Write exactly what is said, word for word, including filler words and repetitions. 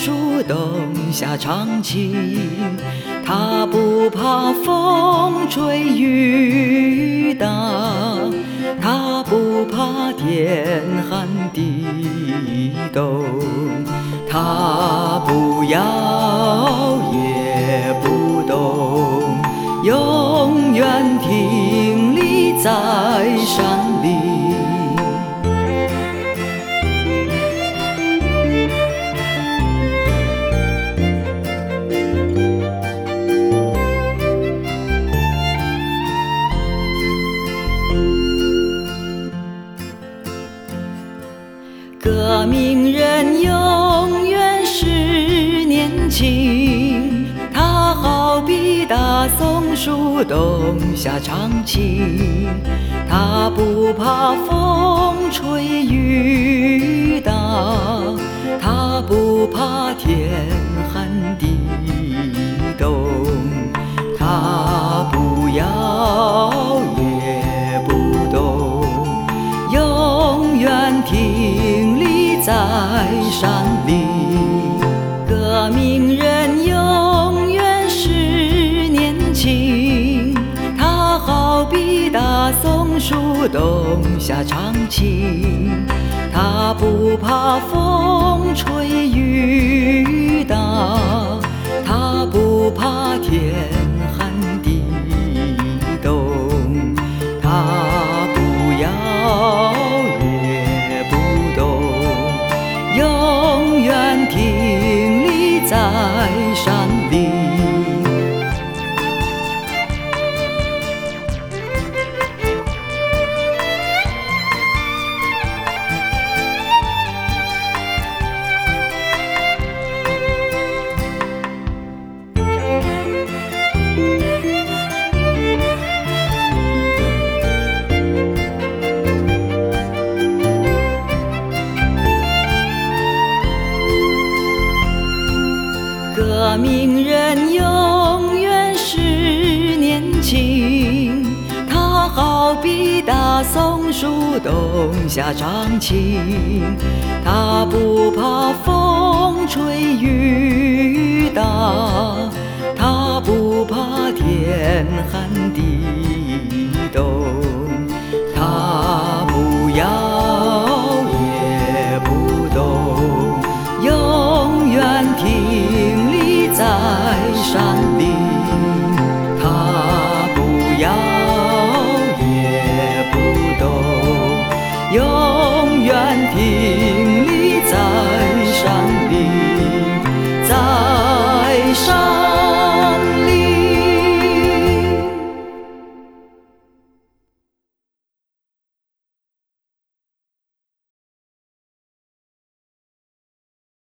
树洞下唱情，他不怕风吹雨打，他不怕天寒地冻，他不摇也不动，永远挺立在山林。革命人永远是年轻，他好比大松树洞下唱情，他不怕风吹雨打，他不怕天寒地冻，他不摇也不动，永远挺立在山林。革命人永远是年轻，他好比大松树洞下唱情，他不怕风吹雨打，他不怕天寒地冻，他不摇也不动，永远挺立在山林。革命人永远是年轻，他好比大松树洞下唱情，他不怕风吹